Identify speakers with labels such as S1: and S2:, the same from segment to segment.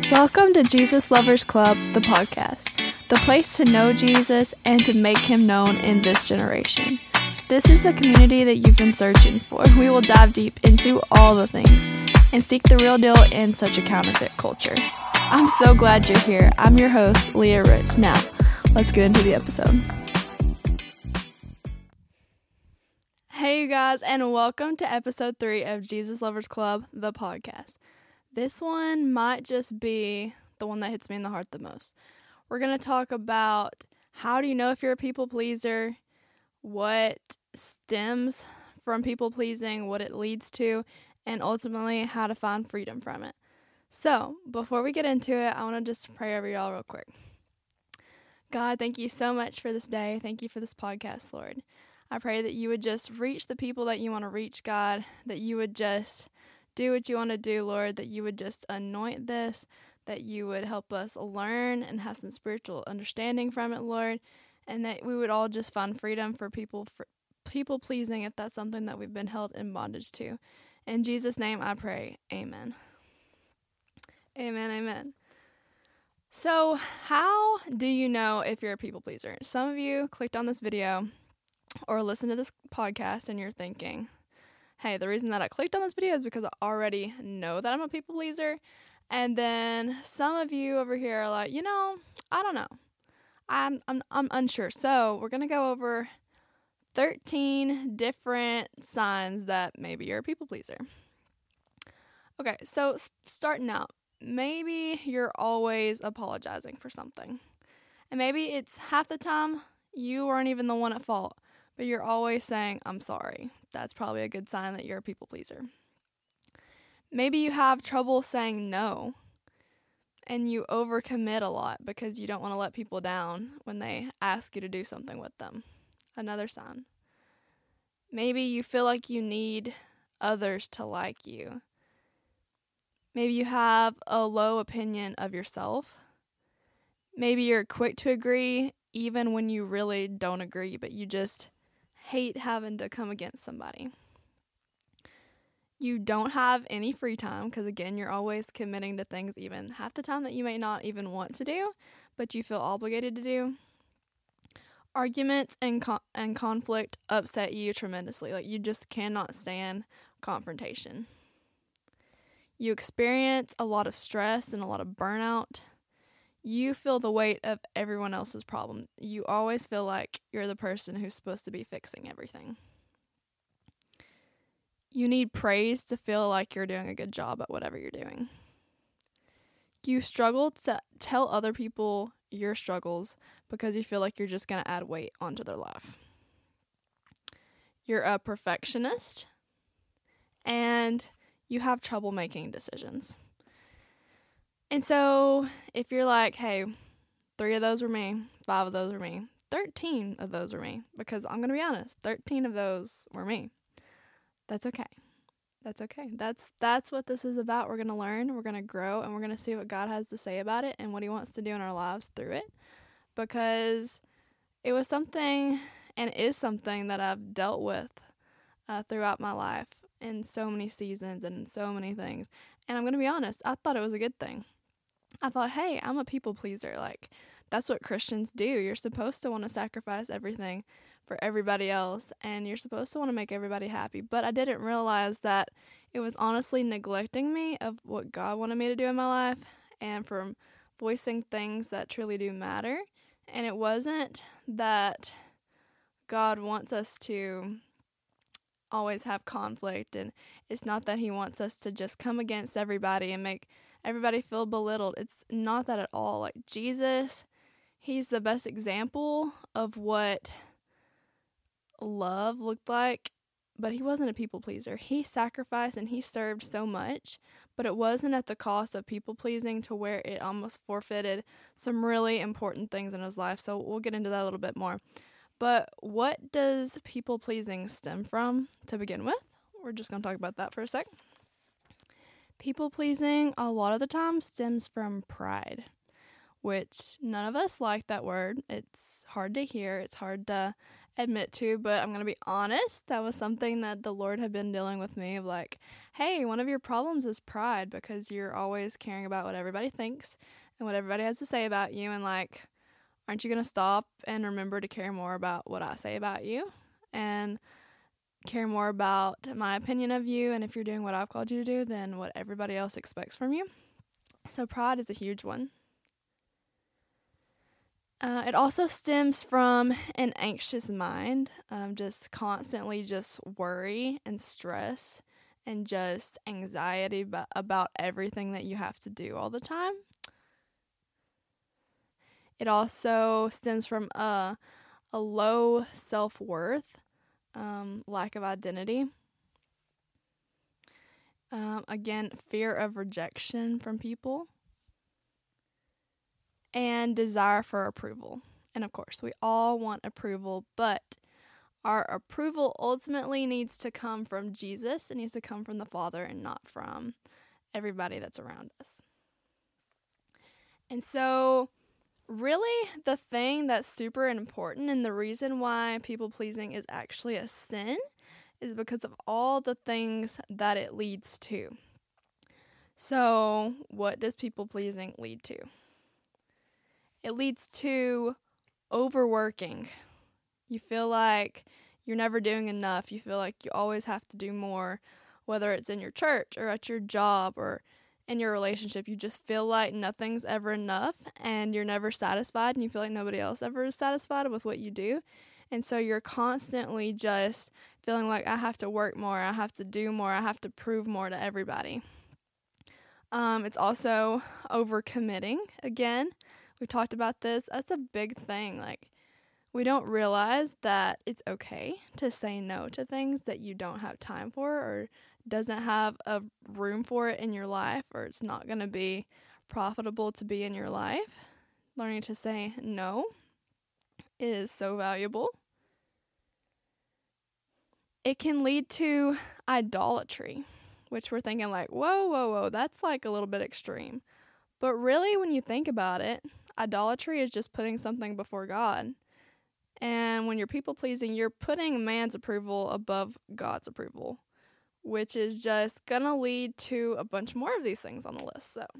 S1: Welcome to Jesus Lovers Club, the podcast, the place to know Jesus and to make him known in this generation. This is the community that you've been searching for. We will dive deep into all the things and seek the real deal in such a counterfeit culture. I'm so glad you're here. I'm your host, Leah Rich. Now, let's get into the episode. Hey, you guys, and welcome to episode 3 of Jesus Lovers Club, the podcast. This one might just be the one that hits me in the heart the most. We're going to talk about how do you know if you're a people pleaser, what stems from people pleasing, what it leads to, and ultimately how to find freedom from it. So, before we get into it, I want to just pray over y'all real quick. God, thank you so much for this day. Thank you for this podcast, Lord. I pray that you would just reach the people that you want to reach, God, that you would just do what you want to do, Lord, that you would just anoint this, that you would help us learn and have some spiritual understanding from it, Lord, and that we would all just find freedom for people pleasing if that's something that we've been held in bondage to. In Jesus' name I pray, amen. Amen, amen. So how do you know if you're a people pleaser? Some of you clicked on this video or listened to this podcast and you're thinking, hey, the reason that I clicked on this video is because I already know that I'm a people pleaser. And then some of you over here are like, I don't know. I'm unsure. So we're going to go over 13 different signs that maybe you're a people pleaser. Okay, so starting out, maybe you're always apologizing for something. And maybe it's half the time you weren't even the one at fault, but you're always saying, I'm sorry. That's probably a good sign that you're a people pleaser. Maybe you have trouble saying no, and you overcommit a lot because you don't want to let people down when they ask you to do something with them. Another sign. Maybe you feel like you need others to like you. Maybe you have a low opinion of yourself. Maybe you're quick to agree even when you really don't agree, but you just hate having to come against somebody. You don't have any free time because, again, you're always committing to things even half the time that you may not even want to do, but you feel obligated to do. Arguments and conflict upset you tremendously. Like, you just cannot stand confrontation. You experience a lot of stress and a lot of burnout. You feel the weight of everyone else's problem. You always feel like you're the person who's supposed to be fixing everything. You need praise to feel like you're doing a good job at whatever you're doing. You struggle to tell other people your struggles because you feel like you're just going to add weight onto their life. You're a perfectionist, and you have trouble making decisions. And so if you're like, hey, 3 of those were me, 5 of those were me, 13 of those were me, because I'm going to be honest, 13 of those were me. That's okay. That's okay. That's what this is about. We're going to learn, we're going to grow, and we're going to see what God has to say about it and what he wants to do in our lives through it, because it was something and is something that I've dealt with throughout my life in so many seasons and in so many things. And I'm going to be honest, I thought it was a good thing. I thought, hey, I'm a people pleaser. Like, that's what Christians do. You're supposed to want to sacrifice everything for everybody else, and you're supposed to want to make everybody happy. But I didn't realize that it was honestly neglecting me of what God wanted me to do in my life and from voicing things that truly do matter. And it wasn't that God wants us to always have conflict, and it's not that he wants us to just come against everybody and make everybody feel belittled. It's not that at all. Like, Jesus, he's the best example of what love looked like, but he wasn't a people pleaser. He sacrificed and he served so much, but it wasn't at the cost of people pleasing to where it almost forfeited some really important things in his life. So we'll get into that a little bit more. But what does people pleasing stem from to begin with? We're just going to talk about that for a sec. People pleasing a lot of the time stems from pride, which none of us like that word. It's hard to hear. It's hard to admit to, but I'm going to be honest. That was something that the Lord had been dealing with me of like, hey, one of your problems is pride because you're always caring about what everybody thinks and what everybody has to say about you. And like, aren't you going to stop and remember to care more about what I say about you and care more about my opinion of you? And if you're doing what I've called you to do, then what everybody else expects from you. So pride is a huge one. It also stems from an anxious mind, just constantly just worry and stress and just anxiety about everything that you have to do all the time. It also stems from a low self-worth, lack of identity. Again, fear of rejection from people. And desire for approval. And of course, we all want approval, but our approval ultimately needs to come from Jesus. It needs to come from the Father and not from everybody that's around us. And so, really, the thing that's super important and the reason why people pleasing is actually a sin is because of all the things that it leads to. So, what does people pleasing lead to? It leads to overworking. You feel like you're never doing enough. You feel like you always have to do more, whether it's in your church or at your job or in your relationship. You just feel like nothing's ever enough and you're never satisfied and you feel like nobody else ever is satisfied with what you do. And so you're constantly just feeling like I have to work more, I have to do more, I have to prove more to everybody. It's also overcommitting again. We talked about this. That's a big thing. Like, we don't realize that it's okay to say no to things that you don't have time for or doesn't have a room for it in your life, or it's not going to be profitable to be in your life. Learning to say no is so valuable. It can lead to idolatry, which we're thinking like, whoa, that's like a little bit extreme. But really, when you think about it, idolatry is just putting something before God. And when you're people-pleasing, you're putting man's approval above God's approval, which is just going to lead to a bunch more of these things on the list. So,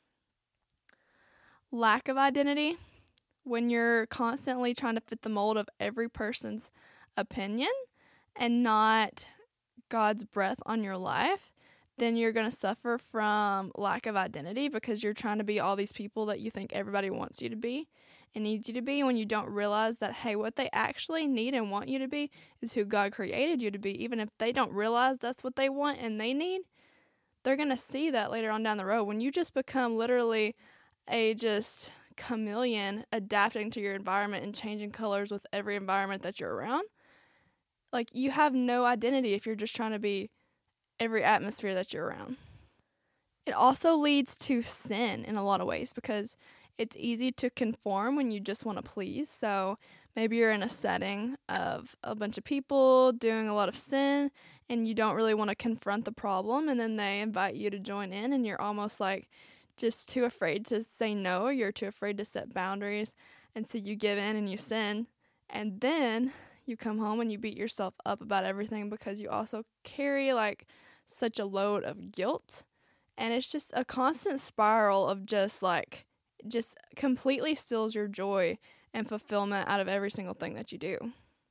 S1: lack of identity, when you're constantly trying to fit the mold of every person's opinion and not God's breath on your life, then you're going to suffer from lack of identity because you're trying to be all these people that you think everybody wants you to be and needs you to be when you don't realize that, hey, what they actually need and want you to be is who God created you to be. Even if they don't realize that's what they want and they need, they're going to see that later on down the road. When you just become literally a just chameleon adapting to your environment and changing colors with every environment that you're around, like, you have no identity if you're just trying to be every atmosphere that you're around. It also leads to sin in a lot of ways because it's easy to conform when you just want to please. So maybe you're in a setting of a bunch of people doing a lot of sin and you don't really want to confront the problem, and then they invite you to join in and you're almost like just too afraid to say no. You're too afraid to set boundaries, and so you give in and you sin, and then you come home and you beat yourself up about everything because you also carry like such a load of guilt. And it's just a constant spiral of just completely steals your joy and fulfillment out of every single thing that you do.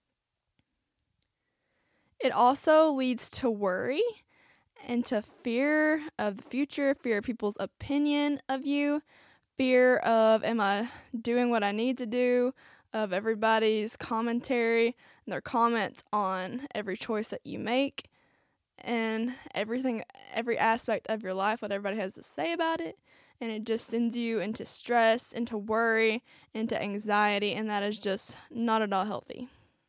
S1: It also leads to worry and to fear of the future, fear of people's opinion of you, fear of, am I doing what I need to do, of everybody's commentary and their comments on every choice that you make and everything, every aspect of your life, what everybody has to say about it. And it just sends you into stress, into worry, into anxiety, and that is just not at all healthy.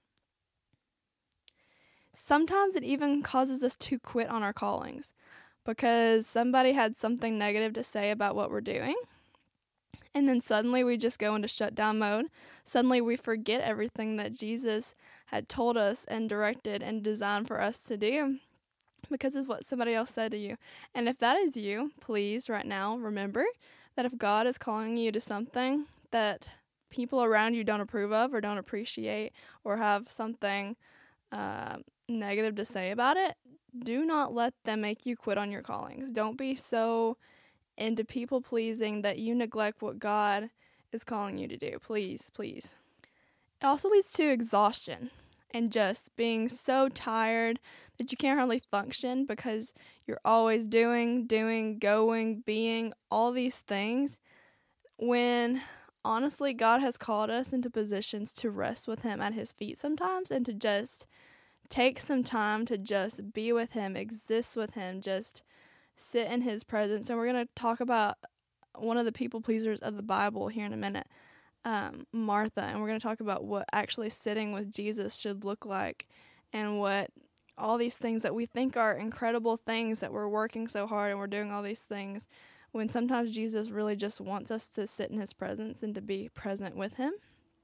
S1: Sometimes it even causes us to quit on our callings because somebody had something negative to say about what we're doing. And then suddenly we just go into shutdown mode. Suddenly we forget everything that Jesus had told us and directed and designed for us to do because of what somebody else said to you. And if that is you, please right now remember that if God is calling you to something that people around you don't approve of or don't appreciate or have something negative to say about it, do not let them make you quit on your callings. Don't be so into people pleasing that you neglect what God is calling you to do. Please, please. It also leads to exhaustion and just being so tired that you can't hardly function because you're always doing, going, being, all these things, when honestly God has called us into positions to rest with Him at His feet sometimes, and to just take some time to just be with Him, exist with Him, just sit in His presence. And we're going to talk about one of the people pleasers of the Bible here in a minute, Martha, and we're going to talk about what actually sitting with Jesus should look like, and what all these things that we think are incredible things, that we're working so hard and we're doing all these things, when sometimes Jesus really just wants us to sit in His presence and to be present with Him.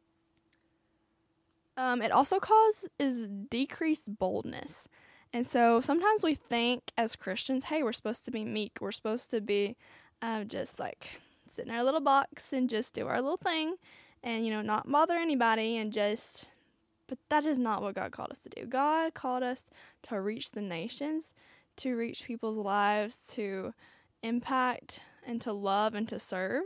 S1: It also causes decreased boldness. And so sometimes we think as Christians, hey, we're supposed to be meek. We're supposed to be just like sit in our little box and just do our little thing and, not bother anybody and just, but that is not what God called us to do. God called us to reach the nations, to reach people's lives, to impact and to love and to serve.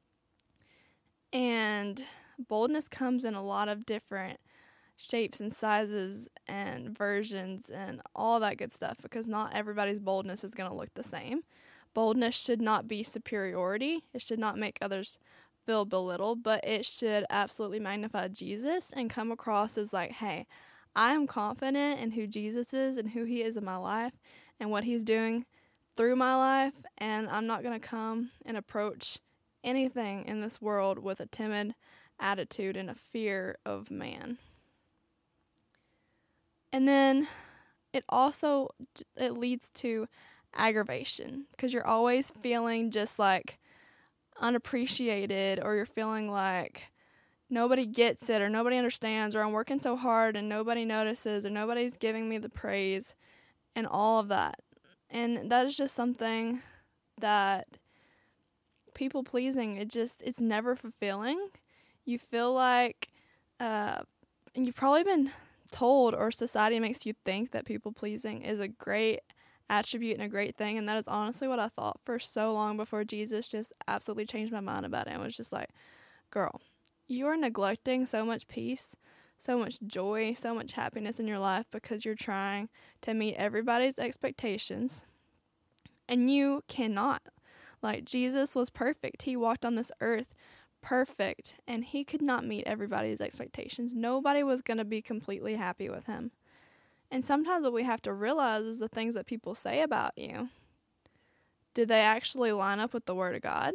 S1: And boldness comes in a lot of different shapes and sizes and versions and all that good stuff, because not everybody's boldness is going to look the same. Boldness should not be superiority. It should not make others feel belittled, but it should absolutely magnify Jesus and come across as like, hey, I am confident in who Jesus is and who He is in my life and what He's doing through my life, and I'm not going to come and approach anything in this world with a timid attitude and a fear of man. And then it leads to aggravation, because you're always feeling just like unappreciated, or you're feeling like nobody gets it or nobody understands, or I'm working so hard and nobody notices, or nobody's giving me the praise and all of that. And that is just something that people pleasing, it's never fulfilling. You feel like, and you've probably been told, or society makes you think, that people pleasing is a great attribute and a great thing, and that is honestly what I thought for so long before Jesus just absolutely changed my mind about it and was just like, girl, you are neglecting so much peace, so much joy, so much happiness in your life because you're trying to meet everybody's expectations, and you cannot. Like, Jesus was perfect. He walked on this earth perfect, and He could not meet everybody's expectations. Nobody was going to be completely happy with Him. And sometimes what we have to realize is the things that people say about you, do they actually line up with the Word of God?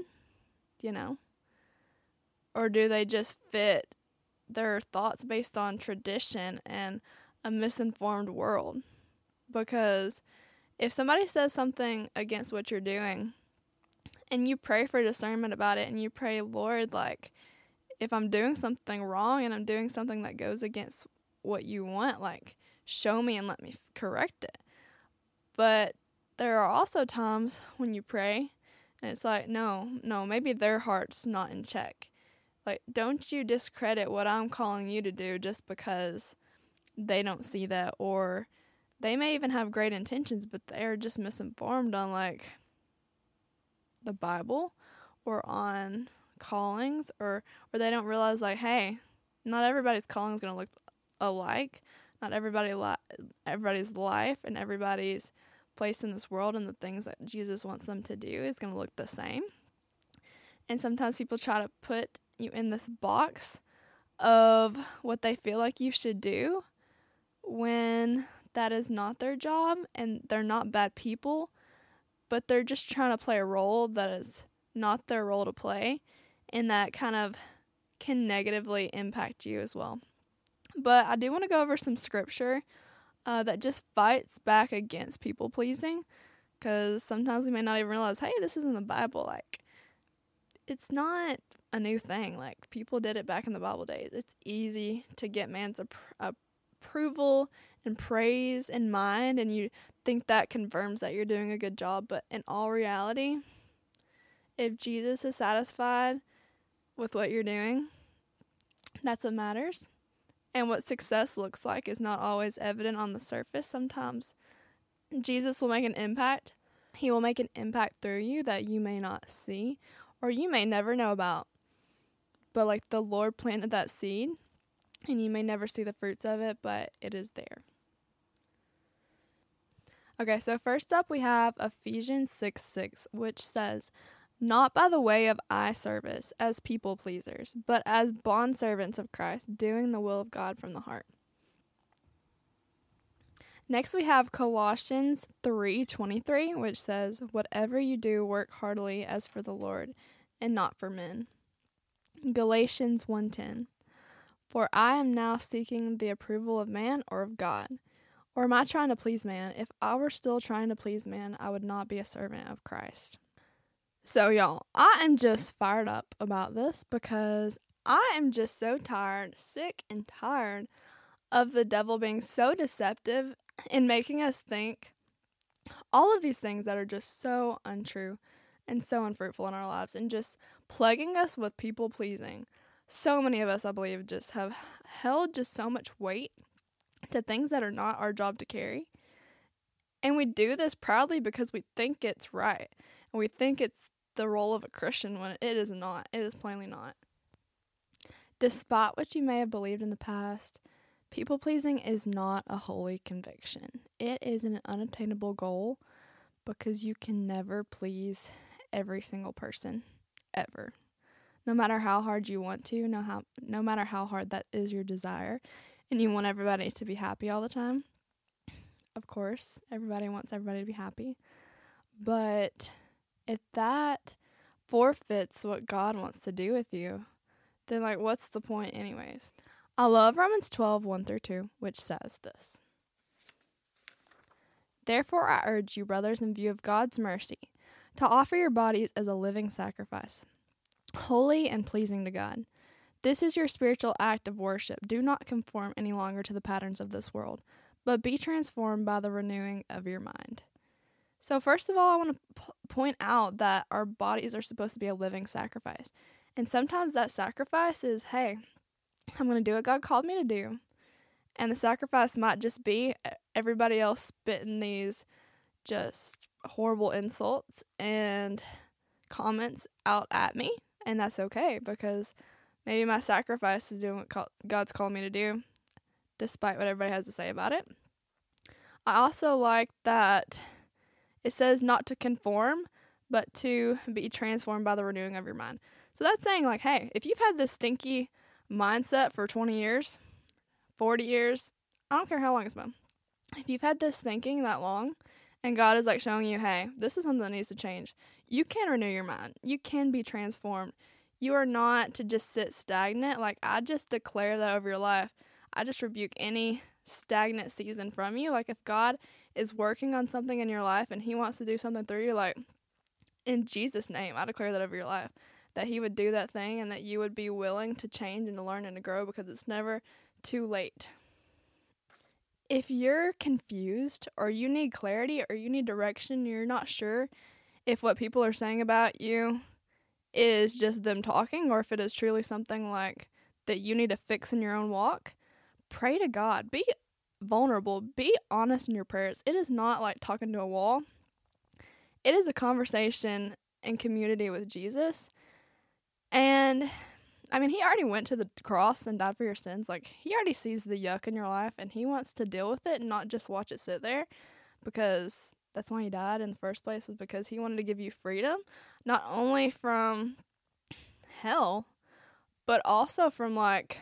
S1: Or do they just fit their thoughts based on tradition and a misinformed world? Because if somebody says something against what you're doing, and you pray for discernment about it, and you pray, Lord, like, if I'm doing something wrong and I'm doing something that goes against what you want, like, show me and let me correct it. But there are also times when you pray and it's like, no, maybe their heart's not in check. Like, don't you discredit what I'm calling you to do just because they don't see that, or they may even have great intentions, but they're just misinformed on, like, the Bible or on callings, or they don't realize, like, hey, not everybody's calling is going to look alike. Not everybody's life and everybody's place in this world and the things that Jesus wants them to do is going to look the same. And sometimes people try to put you in this box of what they feel like you should do, when that is not their job, and they're not bad people, but they're just trying to play a role that is not their role to play, and that kind of can negatively impact you as well. But I do want to go over some scripture that just fights back against people pleasing, because sometimes we may not even realize, hey, this is in the Bible. Like, it's not a new thing. Like, people did it back in the Bible days. It's easy to get man's approval and praise in mind, and you think that confirms that you're doing a good job. But in all reality, if Jesus is satisfied with what you're doing, That's what matters. And what success looks like is not always evident on the surface. Sometimes Jesus will make an impact. He will make an impact through you that you may not see or you may never know about. But like the Lord planted that seed and you may never see the fruits of it, but it is there. Okay, so first up we have Ephesians 6:6, which says, "Not by the way of eye service as people pleasers, but as bondservants of Christ, doing the will of God from the heart." Next we have Colossians 3:23, which says, "Whatever you do, work heartily as for the Lord and not for men." Galatians 1:10, "For I am now seeking the approval of man or of God. Or am I trying to please man? If I were still trying to please man, I would not be a servant of Christ." So, y'all, I am just fired up about this because I am just so tired, sick and tired of the devil being so deceptive and making us think all of these things that are just so untrue and so unfruitful in our lives and just plaguing us with people pleasing. So many of us, I believe, just have held just so much weight to things that are not our job to carry. And we do this proudly because we think it's right. And we think it's the role of a Christian when it is not. It is plainly not. Despite what you may have believed in the past, people-pleasing is not a holy conviction. It is an unattainable goal because you can never please every single person, ever. No matter how hard you want to, no matter how hard that is your desire, and you want everybody to be happy all the time. Of course, everybody wants everybody to be happy. But if that forfeits what God wants to do with you, then what's the point anyways? I love Romans 12:1-2, which says this. "Therefore I urge you, brothers, in view of God's mercy, to offer your bodies as a living sacrifice, holy and pleasing to God. This is your spiritual act of worship. Do not conform any longer to the patterns of this world, but be transformed by the renewing of your mind." So first of all, I want to point out that our bodies are supposed to be a living sacrifice. And sometimes that sacrifice is, hey, I'm going to do what God called me to do. And the sacrifice might just be everybody else spitting these just horrible insults and comments out at me. And that's okay because maybe my sacrifice is doing what God's called me to do, despite what everybody has to say about it. I also like that it says not to conform, but to be transformed by the renewing of your mind. So that's saying, hey, if you've had this stinky mindset for 20 years, 40 years, I don't care how long it's been. If you've had this thinking that long, and God is showing you, hey, this is something that needs to change, you can renew your mind. You can be transformed. You are not to just sit stagnant. I just declare that over your life. I just rebuke any stagnant season from you. If God is working on something in your life and he wants to do something through you, in Jesus' name, I declare that over your life, that he would do that thing and that you would be willing to change and to learn and to grow because it's never too late. If you're confused or you need clarity or you need direction, you're not sure if what people are saying about you is just them talking or if it is truly something that you need to fix in your own walk, pray to God. Be vulnerable. Be honest in your prayers. It is not talking to a wall. It is a conversation and community with Jesus. And he already went to the cross and died for your sins. He already sees the yuck in your life and he wants to deal with it and not just watch it sit there, because that's why he died in the first place, was because he wanted to give you freedom, not only from hell, but also from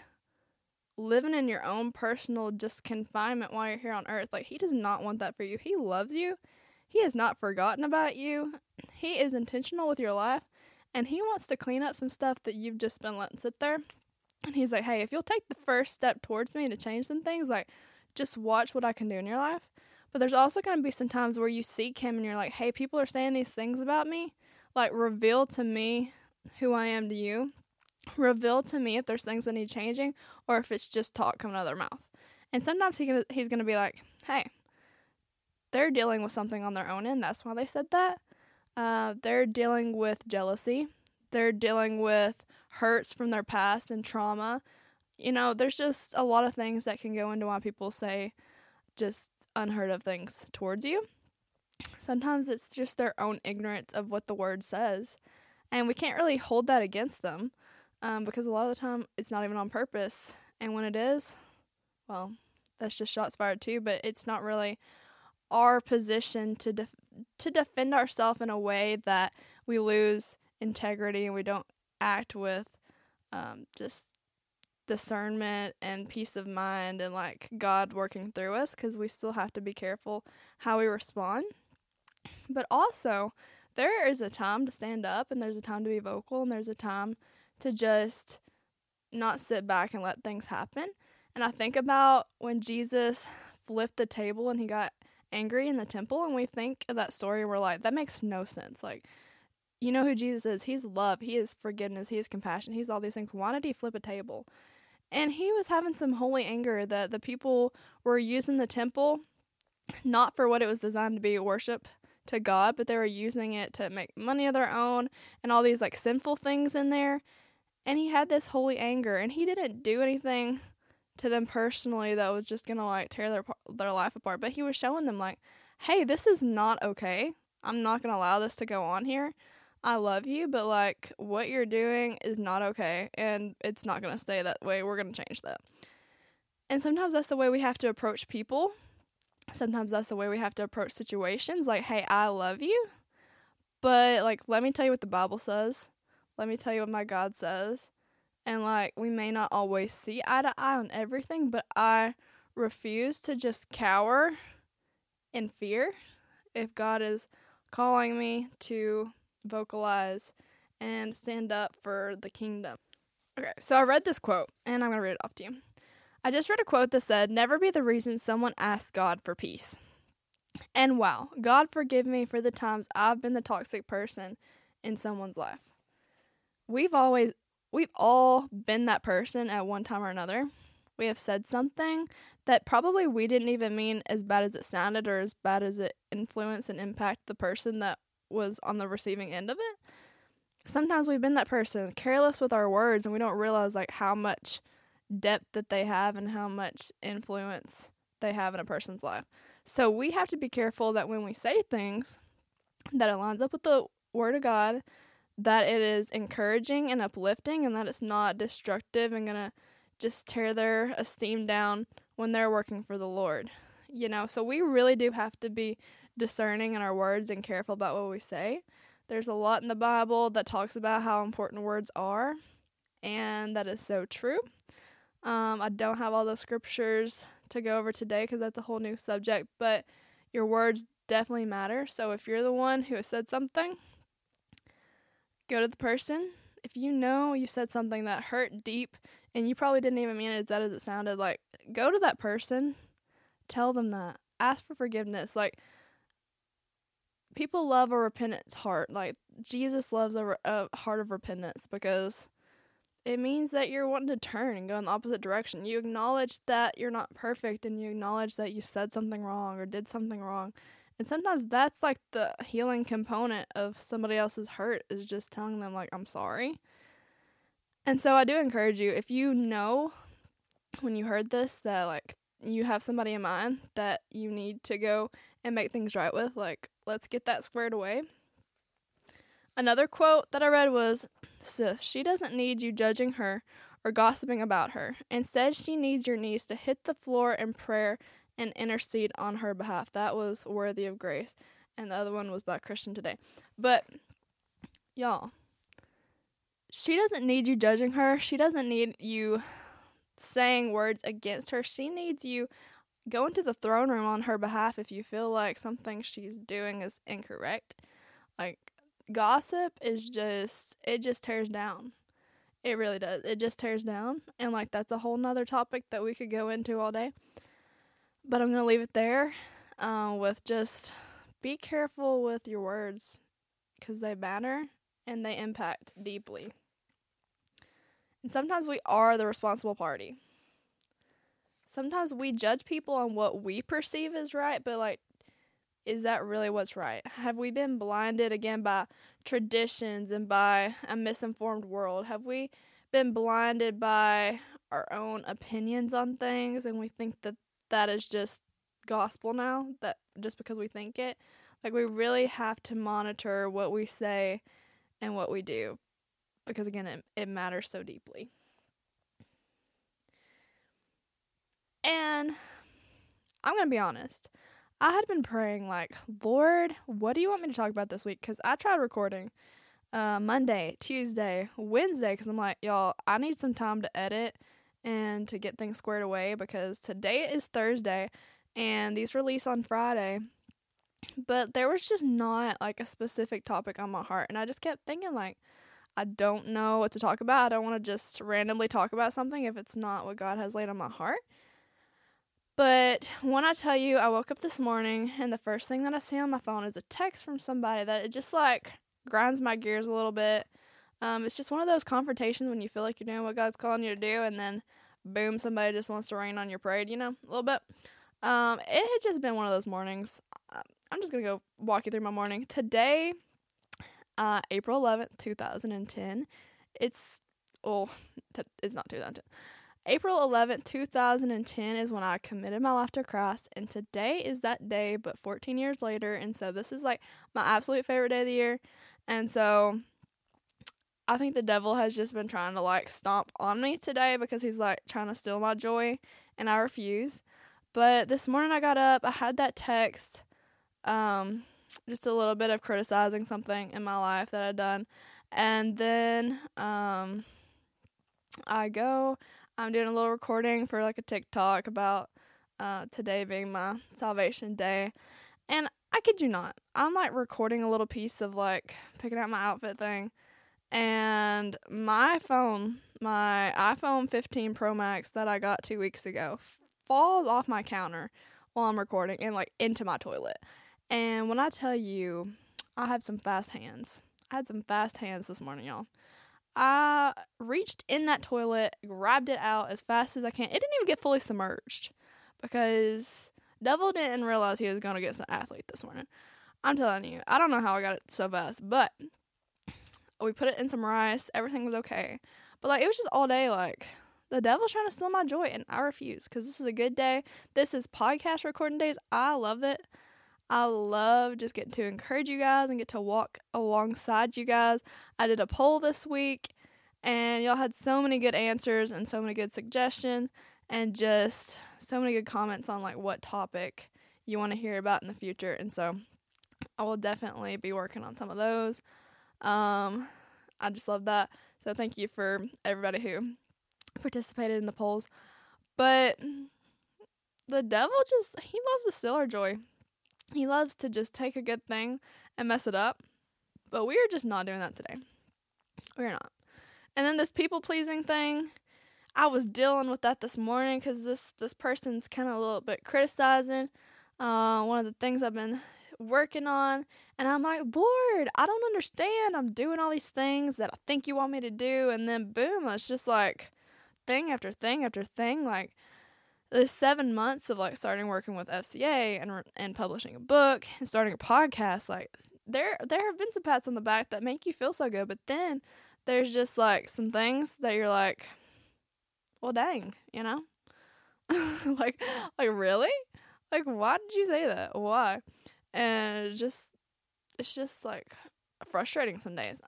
S1: living in your own personal just confinement while you're here on earth. He does not want that for you. He loves you. He has not forgotten about you. He is intentional with your life. And he wants to clean up some stuff that you've just been letting sit there. And he's like, hey, if you'll take the first step towards me to change some things, just watch what I can do in your life. But there's also going to be some times where you seek him and you're like, hey, people are saying these things about me. Reveal to me who I am to you. Reveal to me if there's things that need changing or if it's just talk coming out of their mouth. And sometimes he's going to be like, hey, they're dealing with something on their own end. That's why they said that. They're dealing with jealousy. They're dealing with hurts from their past and trauma. There's just a lot of things that can go into why people say just unheard of things towards you. Sometimes it's just their own ignorance of what the word says, and we can't really hold that against them because a lot of the time it's not even on purpose, and when it is, well, that's just shots fired too, but it's not really our position to defend ourselves in a way that we lose integrity and we don't act with just discernment and peace of mind and like God working through us, because we still have to be careful how we respond. But also, there is a time to stand up, and there's a time to be vocal, and there's a time to just not sit back and let things happen. And I think about when Jesus flipped the table and he got angry in the temple, and we think of that story and we're like, that makes no sense. Like, you know who Jesus is. He's love. He is forgiveness. He is compassion. He's all these things. Why did he flip a table? And he was having some holy anger that the people were using the temple not for what it was designed to be, worship to God, but they were using it to make money of their own and all these like sinful things in there. And he had this holy anger, and he didn't do anything to them personally that was just gonna like tear their life apart, but he was showing them like, hey, this is not okay. I'm not gonna allow this to go on here. I love you, but like what you're doing is not okay, and it's not gonna stay that way. We're gonna change that. And sometimes that's the way we have to approach people. Sometimes that's the way we have to approach situations. Like, hey, I love you, but like, let me tell you what the Bible says. Let me tell you what my God says. And like, we may not always see eye to eye on everything, but I refuse to just cower in fear if God is calling me to vocalize and stand up for the kingdom. Okay, so I read this quote, and I'm going to read it off to you. I just read a quote that said, never be the reason someone asks God for peace. And wow, God forgive me for the times I've been the toxic person in someone's life. We've all been that person at one time or another. We have said something that probably we didn't even mean as bad as it sounded or as bad as it influenced and impacted the person that was on the receiving end of it. Sometimes we've been that person, careless with our words, and we don't realize like how much depth that they have and how much influence they have in a person's life. So we have to be careful that when we say things that it lines up with the Word of God, that it is encouraging and uplifting, and that it's not destructive and gonna just tear their esteem down when they're working for the Lord. So we really do have to be discerning in our words and careful about what we say. There's a lot in the Bible that talks about how important words are, and that is so true. I don't have all the scriptures to go over today because that's a whole new subject, but your words definitely matter. So if you're the one who has said something, go to the person. If you know you said something that hurt deep and you probably didn't even mean it as bad as it sounded, like, go to that person, tell them that, ask for forgiveness. Like, people love a repentance heart. Like, Jesus loves a heart of repentance because it means that you're wanting to turn and go in the opposite direction. You acknowledge that you're not perfect, and you acknowledge that you said something wrong or did something wrong. And sometimes that's like the healing component of somebody else's hurt, is just telling them like, I'm sorry. And so I do encourage you, if you know when you heard this that like you have somebody in mind that you need to go and make things right with, like, let's get that squared away. Another quote that I read was, sis, she doesn't need you judging her or gossiping about her. Instead, she needs your knees to hit the floor in prayer and intercede on her behalf. That was Worthy of Grace. And the other one was by Christian Today. But, y'all, she doesn't need you judging her. She doesn't need you saying words against her. She needs you going to the throne room on her behalf if you feel like something she's doing is incorrect. Like, gossip is it just tears down. It really does. It just tears down. And, like, that's a whole nother topic that we could go into all day. But I'm going to leave it there with just be careful with your words because they matter and they impact deeply. And sometimes we are the responsible party. Sometimes we judge people on what we perceive as right, but, like, is that really what's right? Have we been blinded again by traditions and by a misinformed world? Have we been blinded by our own opinions on things, and we think that that is just gospel now, that just because we think it. Like, we really have to monitor what we say and what we do, because again, it matters so deeply. And I'm going to be honest. I had been praying, like, Lord, what do you want me to talk about this week? Because I tried recording Monday, Tuesday, Wednesday, because I'm like, y'all, I need some time to edit and to get things squared away, because today is Thursday, and these release on Friday. But there was just not, like, a specific topic on my heart, and I just kept thinking, like, I don't know what to talk about. I don't want to just randomly talk about something if it's not what God has laid on my heart. But when I tell you, I woke up this morning, and the first thing that I see on my phone is a text from somebody that it just, like, grinds my gears a little bit. It's just one of those confrontations when you feel like you're doing what God's calling you to do, and then, boom, somebody just wants to rain on your parade, a little bit. It had just been one of those mornings. I'm just going to go walk you through my morning. Today, April 11th, 2010, it's not 2010. April 11th, 2010 is when I committed my life to Christ, and today is that day, but 14 years later, and so this is, like, my absolute favorite day of the year, and so I think the devil has just been trying to, like, stomp on me today, because he's, like, trying to steal my joy, and I refuse. But this morning I got up, I had that text, just a little bit of criticizing something in my life that I'd done, and then I'm doing a little recording for, like, a TikTok about today being my salvation day. And I kid you not, I'm, like, recording a little piece of, like, picking out my outfit thing. And my iPhone 15 Pro Max that I got 2 weeks ago falls off my counter while I'm recording and, like, into my toilet. And when I tell you, I have some fast hands. I had some fast hands this morning, y'all. I reached in that toilet, grabbed it out as fast as I can. It didn't even get fully submerged, because devil didn't realize he was going against an athlete this morning. I'm telling you, I don't know how I got it so fast, but we put it in some rice. Everything was okay. But, like, it was just all day, like, the devil's trying to steal my joy, and I refuse, because this is a good day. This is podcast recording days. I love it. I love just getting to encourage you guys and get to walk alongside you guys. I did a poll this week, and y'all had so many good answers and so many good suggestions, and just so many good comments on, like, what topic you want to hear about in the future. And so I will definitely be working on some of those. I just love that. So thank you for everybody who participated in the polls. But the devil he loves to steal our joy. He loves to just take a good thing and mess it up. But we are just not doing that today. We're not. And then this people-pleasing thing, I was dealing with that this morning, because this person's kind of a little bit criticizing one of the things I've been working on. And I'm like, Lord, I don't understand. I'm doing all these things that I think you want me to do. And then, boom, it's just, like, thing after thing after thing. Like, the 7 months of, like, starting working with FCA and publishing a book and starting a podcast, like, there have been some pats on the back that make you feel so good, but then there's just, like, some things that you're like, well, dang, like really? Like, why did you say that? Why? And it's just like frustrating some days.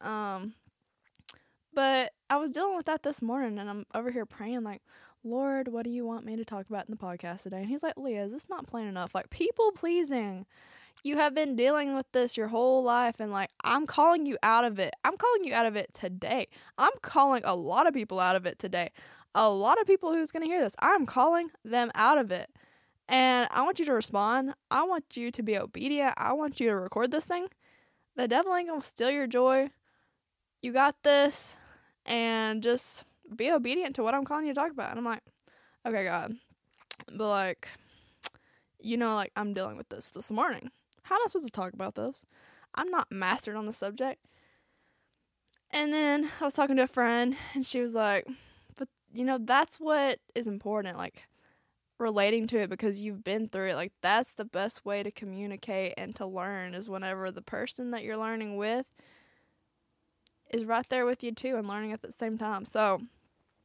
S1: But I was dealing with that this morning, and I'm over here praying, like, Lord, what do you want me to talk about in the podcast today? And he's like, Leah, is this not plain enough? Like, people pleasing. You have been dealing with this your whole life, and, like, I'm calling you out of it. I'm calling you out of it today. I'm calling a lot of people out of it today. A lot of people who's going to hear this, I'm calling them out of it. And I want you to respond. I want you to be obedient. I want you to record this thing. The devil ain't going to steal your joy. You got this. And just be obedient to what I'm calling you to talk about. And I'm like, okay, God. But, like, like, I'm dealing with this morning. How am I supposed to talk about this? I'm not mastered on the subject. And then I was talking to a friend, and she was like, but, that's what is important, like, relating to it, because you've been through it. Like, that's the best way to communicate and to learn, is whenever the person that you're learning with is right there with you too and learning at the same time. So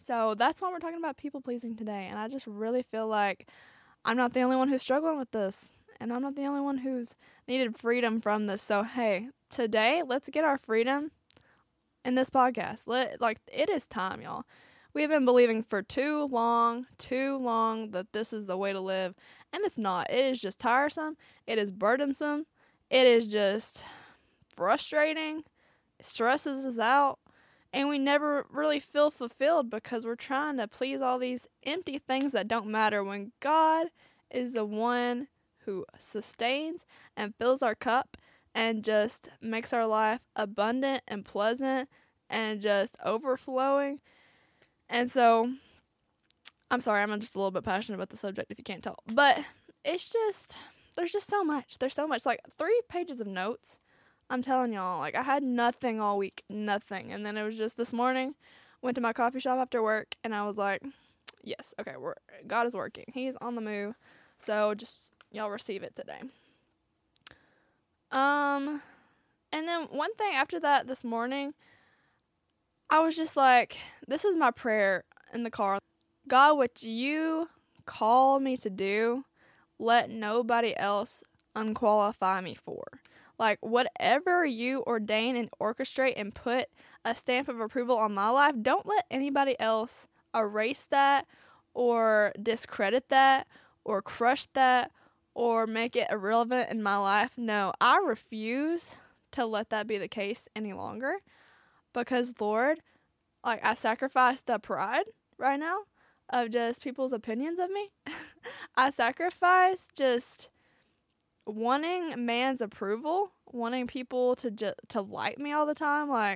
S1: So that's why we're talking about people pleasing today. And I just really feel like I'm not the only one who's struggling with this. And I'm not the only one who's needed freedom from this. So, hey, today, let's get our freedom in this podcast. It is time, y'all. We have been believing for too long that this is the way to live. And it's not. It is just tiresome. It is burdensome. It is just frustrating. It stresses us out. And we never really feel fulfilled because we're trying to please all these empty things that don't matter when God is the one who sustains and fills our cup and just makes our life abundant and pleasant and just overflowing. And so, I'm sorry, I'm just a little bit passionate about the subject if you can't tell. But it's just, there's just so much. There's so much. 3 pages of notes. I'm telling y'all, I had nothing all week, nothing. And then it was just this morning, went to my coffee shop after work, and I was like, yes, okay, God is working. He's on the move. So just, y'all receive it today. And then one thing after that this morning, I was just like, this is my prayer in the car. God, what you call me to do, let nobody else unqualify me for. Whatever you ordain and orchestrate and put a stamp of approval on my life, don't let anybody else erase that or discredit that or crush that or make it irrelevant in my life. No, I refuse to let that be the case any longer because, Lord, I sacrifice the pride right now of just people's opinions of me. I sacrifice just wanting man's approval, wanting people to like me all the time, I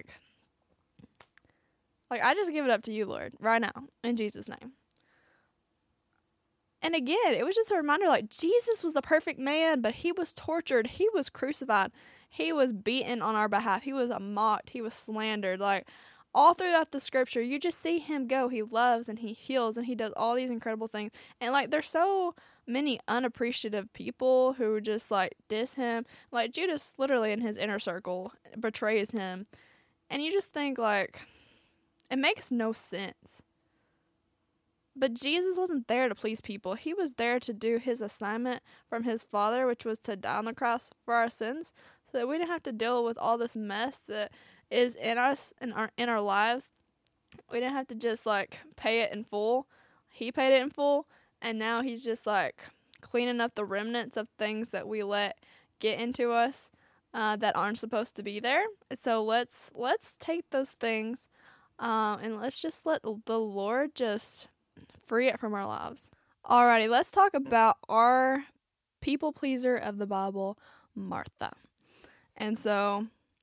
S1: just give it up to you, Lord, right now, in Jesus' name. And again, it was just a reminder, Jesus was the perfect man, but he was tortured, he was crucified, he was beaten on our behalf, he was mocked, he was slandered, all throughout the scripture, you just see him go, he loves and he heals and he does all these incredible things, and there's so many unappreciative people who just diss him. Judas literally in his inner circle betrays him. And you just think it makes no sense. But Jesus wasn't there to please people. He was there to do his assignment from his Father, which was to die on the cross for our sins, so that we didn't have to deal with all this mess that is in us in our lives. We didn't have to just pay it in full. He paid it in full. And now he's just cleaning up the remnants of things that we let get into us that aren't supposed to be there. So let's take those things and let's just let the Lord just free it from our lives. Alrighty, let's talk about our people pleaser of the Bible, Martha. And so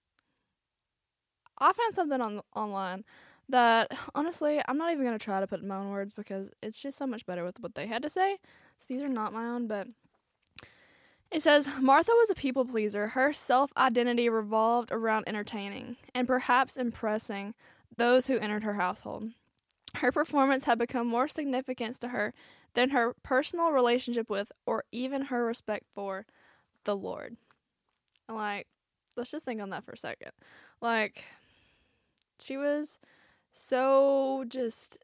S1: I found something online that, honestly, I'm not even going to try to put in my own words because it's just so much better with what they had to say. So these are not my own, but it says, Martha was a people pleaser. Her self-identity revolved around entertaining and perhaps impressing those who entered her household. Her performance had become more significant to her than her personal relationship with or even her respect for the Lord. Let's just think on that for a second. She was so just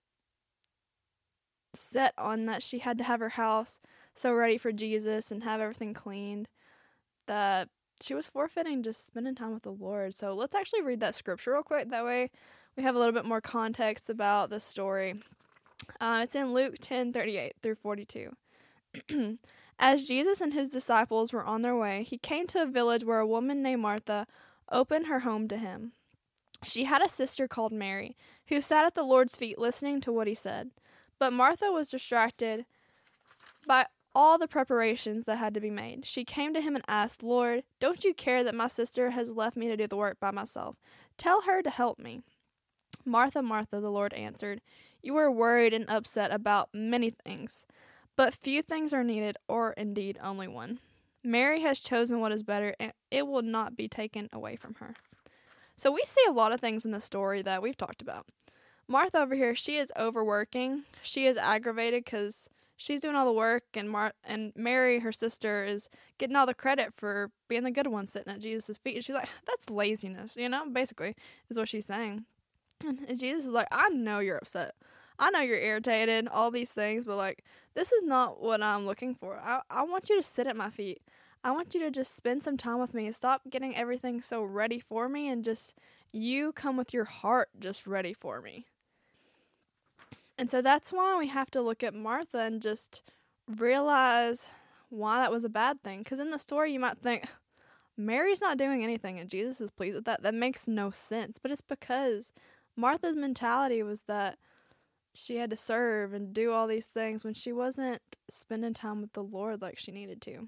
S1: set on that she had to have her house so ready for Jesus and have everything cleaned that she was forfeiting just spending time with the Lord. So let's actually read that scripture real quick. That way we have a little bit more context about this story. It's in Luke 10:38 through 42. As Jesus and his disciples were on their way, he came to a village where a woman named Martha opened her home to him. She had a sister called Mary, who sat at the Lord's feet listening to what he said. But Martha was distracted by all the preparations that had to be made. She came to him and asked, Lord, don't you care that my sister has left me to do the work by myself? Tell her to help me. Martha, Martha, the Lord answered, you are worried and upset about many things, but few things are needed, or indeed only one. Mary has chosen what is better, and it will not be taken away from her. So we see a lot of things in the story that we've talked about. Martha over here, she is overworking. She is aggravated because she's doing all the work, and Mary, her sister, is getting all the credit for being the good one sitting at Jesus' feet. And she's like, that's laziness, basically, is what she's saying. And Jesus is like, I know you're upset. I know you're irritated, all these things, but like, this is not what I'm looking for. I want you to sit at my feet. I want you to just spend some time with me. Stop getting everything so ready for me, and just you come with your heart just ready for me. And so that's why we have to look at Martha and just realize why that was a bad thing. Because in the story, you might think, Mary's not doing anything and Jesus is pleased with that. That makes no sense. But it's because Martha's mentality was that she had to serve and do all these things when she wasn't spending time with the Lord like she needed to.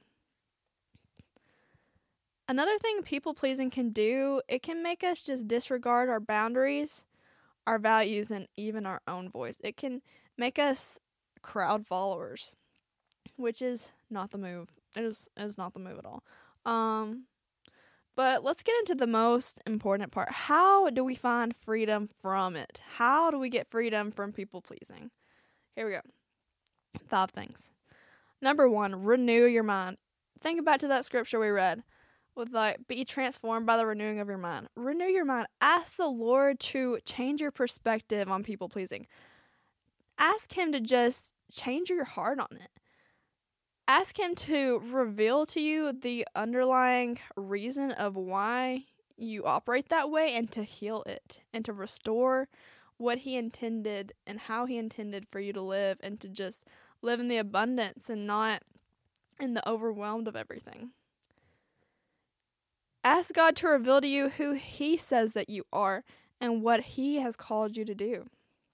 S1: Another thing people pleasing can do, it can make us just disregard our boundaries, our values, and even our own voice. It can make us crowd followers, which is not the move. It is not the move at all. But let's get into the most important part. How do we find freedom from it? How do we get freedom from people pleasing? Here we go. 5 things. Number 1, renew your mind. Think back to that scripture we read with be transformed by the renewing of your mind. Renew your mind. Ask the Lord to change your perspective on people pleasing. Ask Him to just change your heart on it. Ask Him to reveal to you the underlying reason of why you operate that way, and to heal it and to restore what He intended and how He intended for you to live, and to just live in the abundance and not in the overwhelmed of everything. Ask God to reveal to you who He says that you are and what He has called you to do.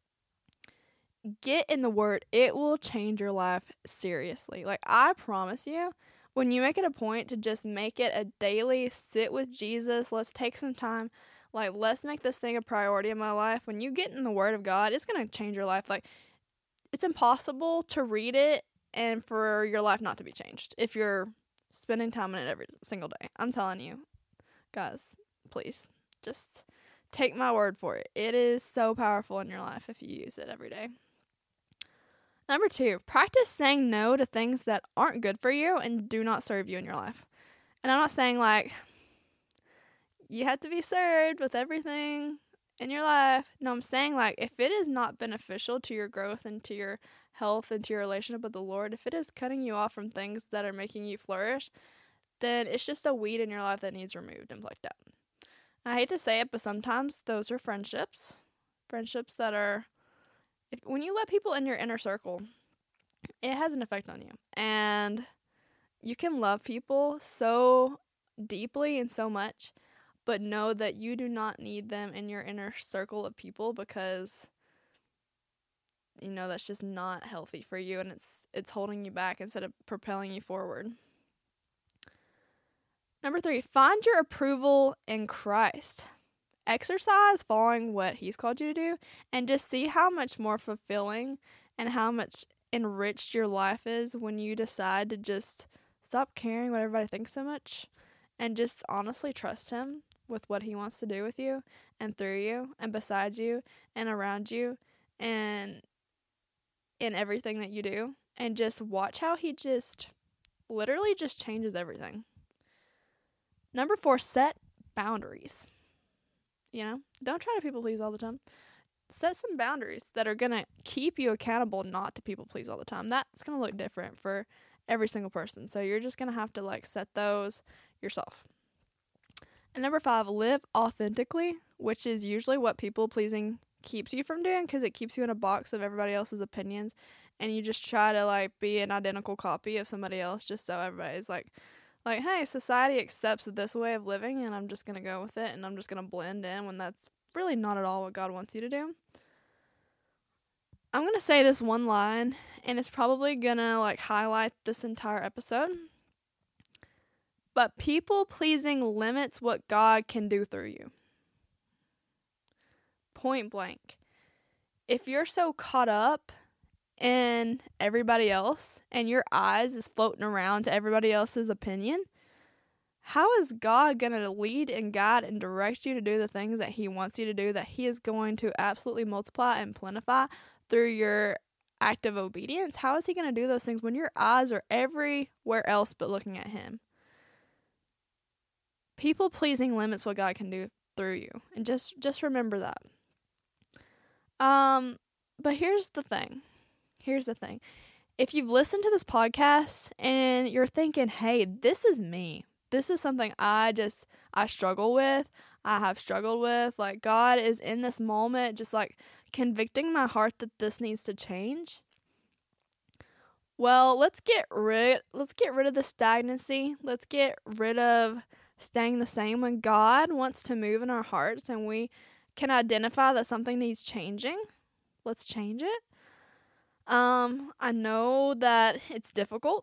S1: Get in the Word. It will change your life seriously. I promise you, when you make it a point to just make it a daily sit with Jesus, let's take some time, let's make this thing a priority in my life. When you get in the Word of God, it's going to change your life. It's impossible to read it and for your life not to be changed if you're spending time in it every single day. I'm telling you, guys, please, just take my word for it. It is so powerful in your life if you use it every day. Number 2, practice saying no to things that aren't good for you and do not serve you in your life. And I'm not saying you have to be served with everything in your life. No, I'm saying if it is not beneficial to your growth and to your health and to your relationship with the Lord, if it is cutting you off from things that are making you flourish, then it's just a weed in your life that needs removed and plucked out. I hate to say it, but sometimes those are friendships that are, when you let people in your inner circle, it has an effect on you. And you can love people so deeply and so much, but know that you do not need them in your inner circle of people, because that's just not healthy for you, and it's holding you back instead of propelling you forward. Number 3, find your approval in Christ. Exercise following what He's called you to do, and just see how much more fulfilling and how much enriched your life is when you decide to just stop caring what everybody thinks so much and just honestly trust Him with what He wants to do with you and through you and beside you and around you and in everything that you do, and just watch how He just literally just changes everything. Number 4, set boundaries. Don't try to people please all the time. Set some boundaries that are going to keep you accountable not to people please all the time. That's going to look different for every single person. So you're just going to have to set those yourself. And number 5, live authentically, which is usually what people pleasing keeps you from doing, because it keeps you in a box of everybody else's opinions, and you just try to be an identical copy of somebody else just so everybody's like, hey, society accepts this way of living, and I'm just going to go with it, and I'm just going to blend in, when that's really not at all what God wants you to do. I'm going to say this one line, and it's probably going to highlight this entire episode. But people pleasing limits what God can do through you. Point blank. If you're so caught up in everybody else and your eyes is floating around to everybody else's opinion, how is God going to lead and guide and direct you to do the things that He wants you to do, that He is going to absolutely multiply and plentify through your act of obedience? How is He going to do those things when your eyes are everywhere else but looking at Him? People pleasing limits what God can do through you, and just remember that. But here's the thing. If you've listened to this podcast and you're thinking, hey, this is me. This is something I struggle with. I have struggled with. Like, God is in this moment just like convicting my heart that this needs to change. Well, let's get rid of the stagnancy. Let's get rid of staying the same when God wants to move in our hearts and we can identify that something needs changing. Let's change it. I know that it's difficult,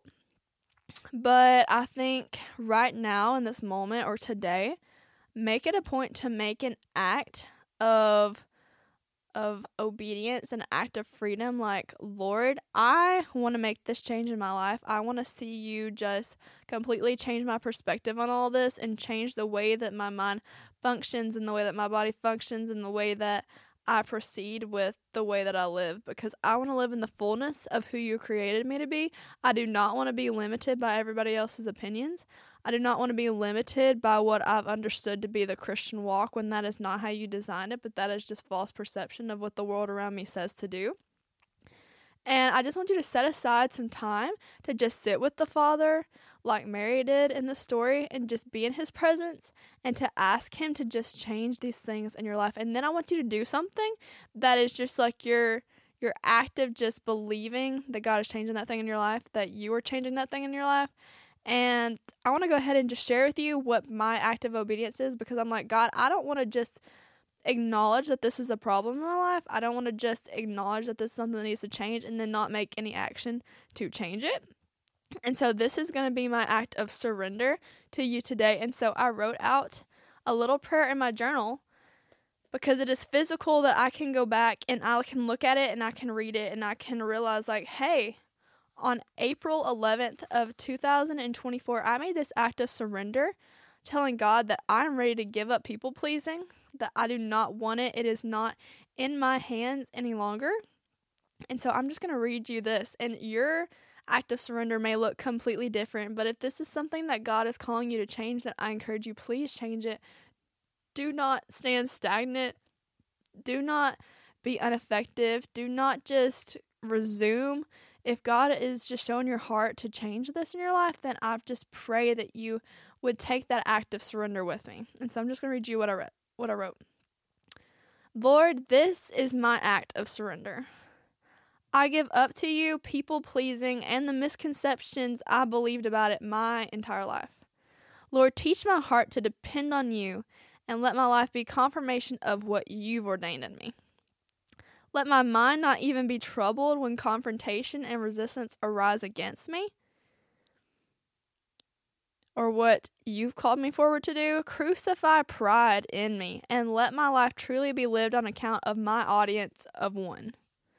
S1: but I think right now in this moment or today, make it a point to make an act of obedience, an act of freedom. Like, Lord, I want to make this change in my life. I want to see you just completely change my perspective on all this and change the way that my mind functions and the way that my body functions and the way that I proceed with the way that I live, because I want to live in the fullness of who you created me to be. I do not want to be limited by everybody else's opinions. I do not want to be limited by what I've understood to be the Christian walk when that is not how you designed it, but that is just false perception of what the world around me says to do. And I just want you to set aside some time to just sit with the Father like Mary did in the story and just be in his presence and to ask him to just change these things in your life. And then I want you to do something that is just like your act of just believing that God is changing that thing in your life, that you are changing that thing in your life. And I want to go ahead and just share with you what my act of obedience is, because I'm like, God, I don't want to just acknowledge that this is a problem in my life. I don't want to just acknowledge that this is something that needs to change and then not make any action to change it. And so this is going to be my act of surrender to you today. And so I wrote out a little prayer in my journal because it is physical, that I can go back and I can look at it and I can read it and I can realize, like, hey, on April 11th of 2024, I made this act of surrender, telling God that I'm ready to give up people pleasing, that I do not want it. It is not in my hands any longer. And so I'm just going to read you this, and your act of surrender may look completely different, but if this is something that God is calling you to change, then I encourage you, please change it. Do not stand stagnant. Do not be ineffective. Do not just resume. If God is just showing your heart to change this in your life, then I just pray that you would take that act of surrender with me. And so I'm just going to read you what I wrote. Lord, this is my act of surrender. I give up to you people-pleasing and the misconceptions I believed about it my entire life. Lord, teach my heart to depend on you and let my life be confirmation of what you've ordained in me. Let my mind not even be troubled when confrontation and resistance arise against me or what you've called me forward to do. Crucify pride in me and let my life truly be lived on account of my audience of one.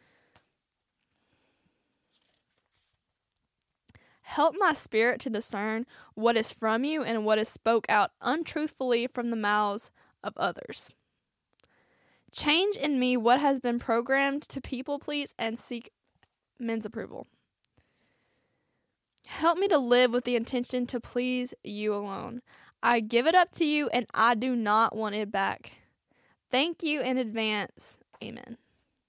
S1: Help my spirit to discern what is from you and what is spoke out untruthfully from the mouths of others. Change in me what has been programmed to people please and seek men's approval. Help me to live with the intention to please you alone. I give it up to you and I do not want it back. Thank you in advance. Amen.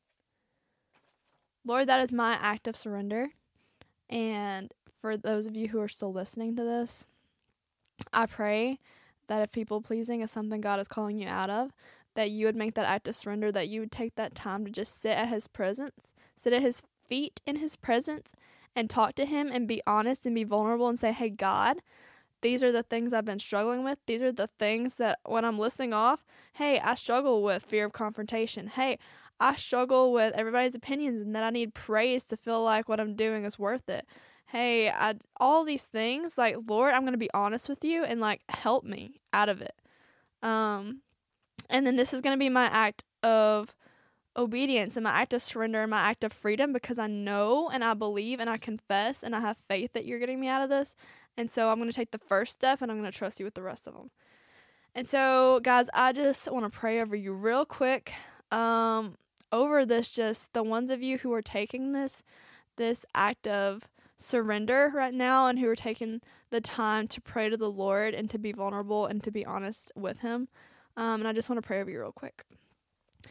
S1: Lord, that is my act of surrender. And for those of you who are still listening to this, I pray that if people pleasing is something God is calling you out of, that you would make that act of surrender, that you would take that time to just sit at his presence, sit at his feet in his presence and talk to him and be honest and be vulnerable and say, hey, God, these are the things I've been struggling with. These are the things that when I'm listing off, hey, I struggle with fear of confrontation. Hey, I struggle with everybody's opinions and that I need praise to feel like what I'm doing is worth it. Hey, all these things, like, Lord, I'm going to be honest with you and, like, help me out of it. And then this is going to be my act of obedience and my act of surrender and my act of freedom, because I know and I believe and I confess and I have faith that you're getting me out of this. And so I'm going to take the first step and I'm going to trust you with the rest of them. And so, guys, I just want to pray over you real quick. Over this, just the ones of you who are taking this act of surrender right now and who are taking the time to pray to the Lord and to be vulnerable and to be honest with him. And I just want to pray over you real quick.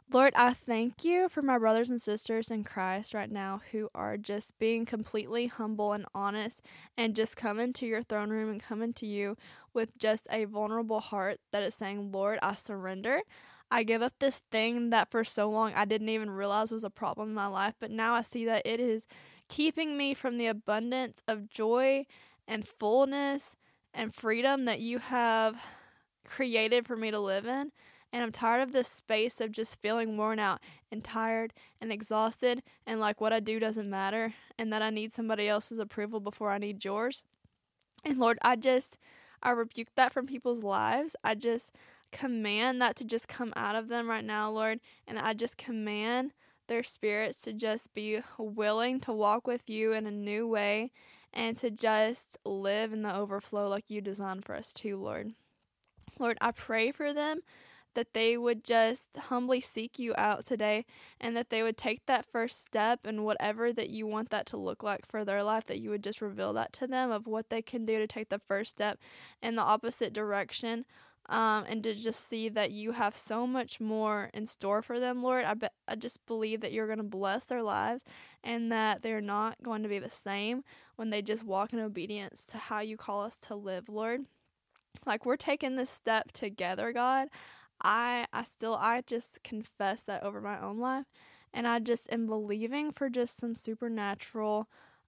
S1: Lord, I thank you for my brothers and sisters in Christ right now who are just being completely humble and honest and just coming to your throne room and coming to you with just a vulnerable heart that is saying, Lord, I surrender. I give up this thing that for so long I didn't even realize was a problem in my life, but now I see that it is keeping me from the abundance of joy and fullness and freedom that you have created for me to live in. And I'm tired of this space of just feeling worn out and tired and exhausted and like what I do doesn't matter and that I need somebody else's approval before I need yours. And Lord, I rebuke that from people's lives. I just command that to just come out of them right now, Lord. And I just command their spirits to just be willing to walk with you in a new way and to just live in the overflow like you designed for us to, Lord. Lord, I pray for them that they would just humbly seek you out today and that they would take that first step and whatever that you want that to look like for their life, that you would just reveal that to them of what they can do to take the first step in the opposite direction, and to just see that you have so much more in store for them, Lord. I just believe that you're going to bless their lives and that they're not going to be the same when they just walk in obedience to how you call us to live, Lord. Like, we're taking this step together, God. I just confess that over my own life, and I just am believing for just some supernatural,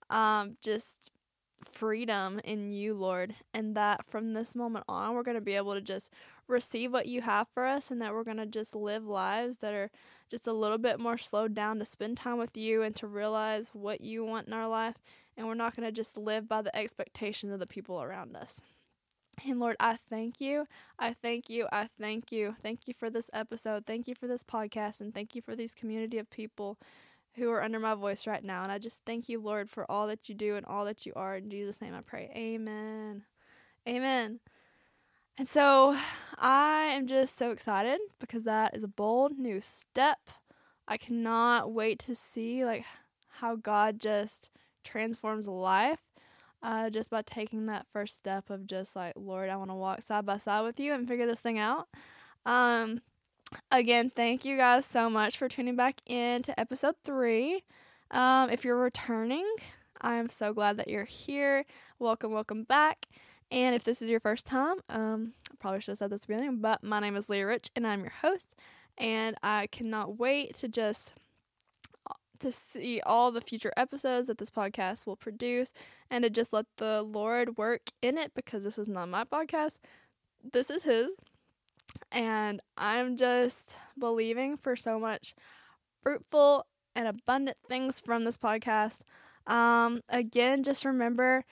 S1: just freedom in you, Lord, and that from this moment on, we're going to be able to just receive what you have for us, and that we're going to just live lives that are just a little bit more slowed down to spend time with you and to realize what you want in our life, and we're not going to just live by the expectations of the people around us. And Lord, I thank you. I thank you. I thank you. Thank you for this episode. Thank you for this podcast. And thank you for these community of people who are under my voice right now. And I just thank you, Lord, for all that you do and all that you are. In Jesus' name I pray. Amen. Amen. And so I am just so excited because that is a bold new step. I cannot wait to see like how God just transforms life. Just by taking that first step of just like, Lord, I want to walk side by side with you and figure this thing out. Again, thank you guys so much for tuning back in to episode 3. If you're returning, I'm so glad that you're here. Welcome back. And if this is your first time, I probably should have said this at the beginning, but my name is Leah Rich and I'm your host. And I cannot wait to see all the future episodes that this podcast will produce and to just let the Lord work in it, because this is not my podcast. This is his. And I'm just believing for so much fruitful and abundant things from this podcast. Again, just remember,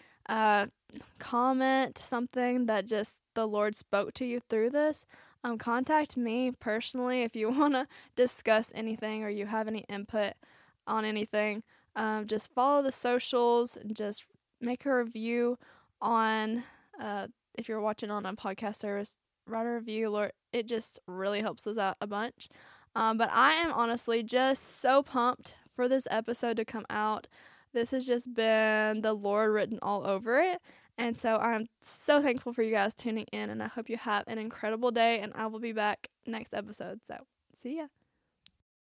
S1: comment something that just the Lord spoke to you through this. Contact me personally if you want to discuss anything or you have any input on anything. Just follow the socials and just make a review on, if you're watching on a podcast service, write a review, Lord. It just really helps us out a bunch. But I am honestly just so pumped for this episode to come out. This has just been the Lord written all over it. And so I'm so thankful for you guys tuning in, and I hope you have an incredible day, and I will be back next episode. So see ya.